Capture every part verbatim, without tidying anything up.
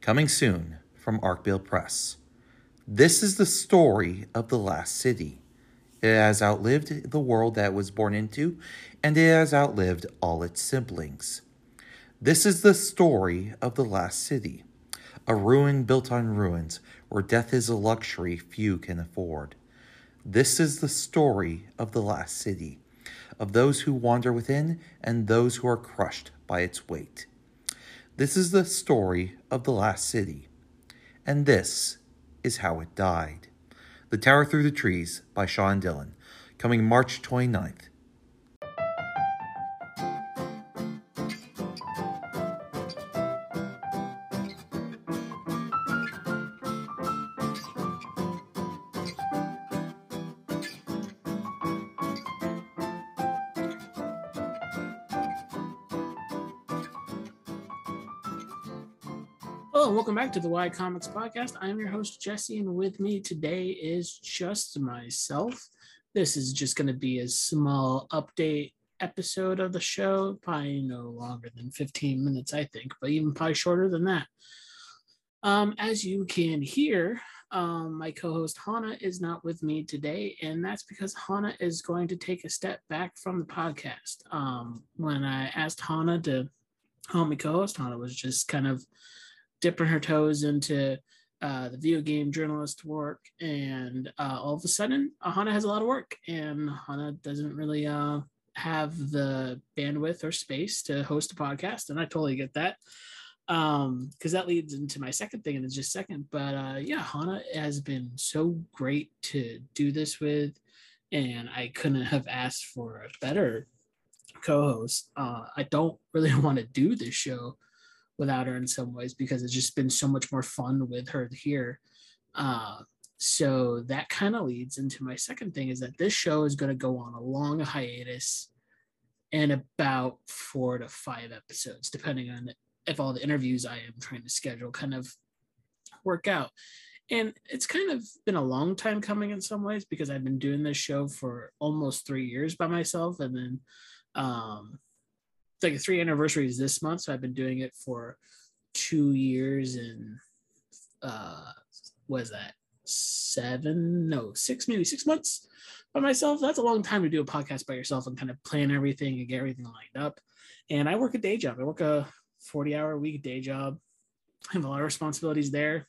Coming soon from Arkbill Press. This is the story of the last city. It has outlived the world that it was born into, and it has outlived all its siblings. This is the story of the last city, a ruin built on ruins where death is a luxury few can afford. This is the story of the last city, of those who wander within and those who are crushed by its weight. This is the story of the last city, and this is how it died. The Tower Through the Trees by Sean Dillon, coming March twenty-ninth. Hello, and welcome back to the Y Comics Podcast. I'm your host, Jesse, and with me today is just myself. This is just going to be a small update episode of the show, probably no longer than fifteen minutes, I think, but even probably shorter than that. Um, as you can hear, um, my co-host Hana is not with me today, and that's because Hana is going to take a step back from the podcast. Um, when I asked Hana to help me co-host, Hana was just kind of dipping her toes into uh, the video game journalist work, and uh, all of a sudden, uh, Hana has a lot of work, and Hana doesn't really uh, have the bandwidth or space to host a podcast, and I totally get that, because um, that leads into my second thing in just a second. But uh, yeah, Hana has been so great to do this with, and I couldn't have asked for a better co-host. Uh, I don't really want to do this show without her in some ways, because it's just been so much more fun with her here. Uh, so that kind of leads into my second thing, is that this show is going to go on a long hiatus and about four to five episodes, depending on if all the interviews I am trying to schedule kind of work out. And it's kind of been a long time coming in some ways, because I've been doing this show for almost three years by myself. And then, um, like three anniversaries this month, so I've been doing it for two years and uh what is that, seven no six maybe six months by myself. That's a long time to do a podcast by yourself and kind of plan everything and get everything lined up. And I work a day job. I work a forty hour a week day job. I have a lot of responsibilities there.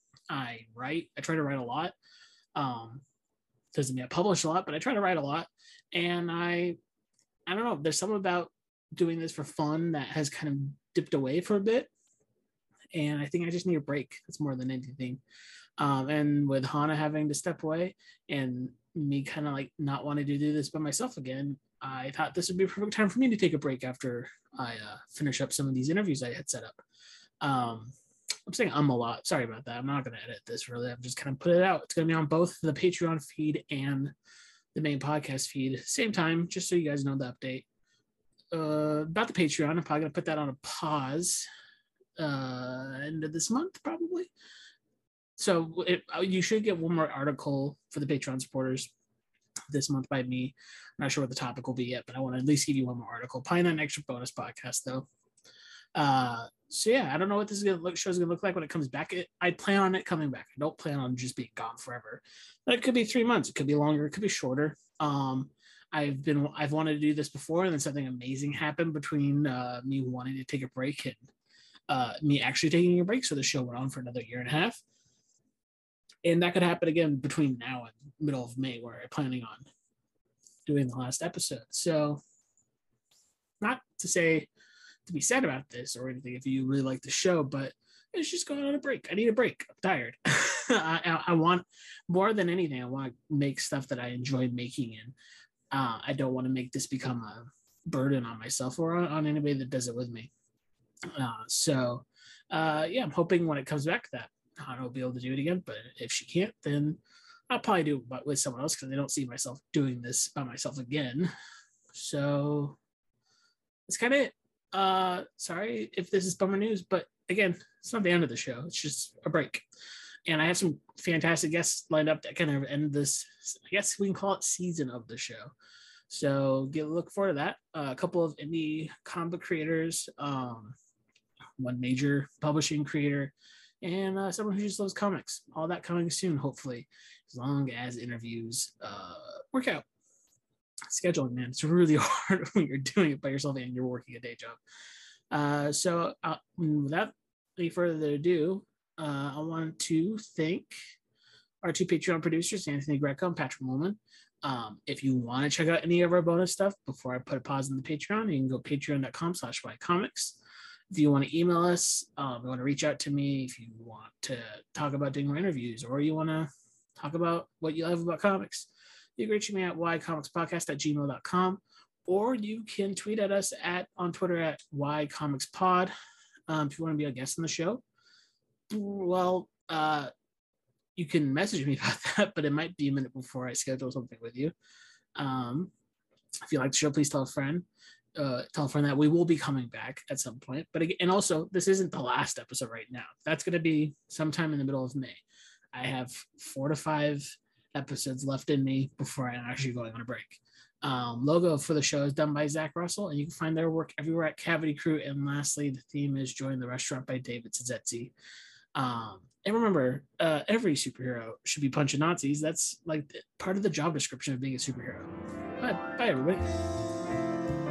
I write I try to write a lot. Um doesn't mean I publish a lot, but I try to write a lot. And I I don't know, there's something about doing this for fun that has kind of dipped away for a bit, and I think I just need a break. That's more than anything. Um, and with Hana having to step away and me kind of like not wanting to do this by myself again, I thought this would be a perfect time for me to take a break after I uh, finish up some of these interviews I had set up. Um, I'm saying I'm a lot. Sorry about that. I'm not going to edit this really. I'm just kind of put it out. It's going to be on both the Patreon feed and the main podcast feed same time, just so you guys know the update. Uh, about the Patreon, I'm probably going to put that on a pause uh, end of this month, probably. So it, you should get one more article for the Patreon supporters this month by me. I'm not sure what the topic will be yet, but I want to at least give you one more article. Probably not an extra bonus podcast, though. Uh, so yeah, I don't know what this is gonna look, show's going to look like when it comes back. It, I plan on it coming back. I don't plan on just being gone forever. But it could be three months. It could be longer. It could be shorter. Um, I've been I've wanted to do this before, and then something amazing happened between uh, me wanting to take a break and uh, me actually taking a break. So the show went on for another year and a half, and that could happen again between now and middle of May, where I'm planning on doing the last episode. So, not to say to be sad about this or anything if you really like the show, but it's just going on a break. I need a break. I'm tired. I, I want more than anything. I want to make stuff that I enjoy making, and Uh, I don't want to make this become a burden on myself or on, on anybody that does it with me. Uh, so, uh, yeah, I'm hoping when it comes back that Hana will be able to do it again. But if she can't, then I'll probably do it with someone else, because I don't see myself doing this by myself again. So that's kind of it. Uh, sorry if this is bummer news, but again, it's not the end of the show. It's just a break. And I have some fantastic guests lined up that kind of end this, I guess we can call it season of the show. So get look forward to that. Uh, a couple of indie comic creators, um, one major publishing creator, and uh, someone who just loves comics. All that coming soon, hopefully, as long as interviews uh, work out. Scheduling, man, it's really hard when you're doing it by yourself and you're working a day job. Uh, so uh, without any further ado, uh, I want to thank our two Patreon producers, Anthony Greco and Patrick Mulman. Um, if you want to check out any of our bonus stuff before I put a pause in the Patreon, you can go patreon.com slash ycomics. If you want to email us, um, you want to reach out to me, if you want to talk about doing more interviews, or you want to talk about what you love about comics, you can reach me at ycomicspodcast at gmail dot com, or you can tweet at us at on Twitter at ycomicspod. Um, if you want to be a guest on the show, well, uh, you can message me about that, but it might be a minute before I schedule something with you. Um, if you like the show, please tell a friend. Uh, tell a friend that we will be coming back at some point. But again, and also, this isn't the last episode right now. That's going to be sometime in the middle of May. I have four to five episodes left in me before I'm actually going on a break. Um, logo for the show is done by Zach Russell, and you can find their work everywhere at Cavity Crew. And lastly, the theme is Join the Restaurant by David Zetzi. Um, and remember, uh, every superhero should be punching Nazis. That's like part of the job description of being a superhero. Bye, bye everybody.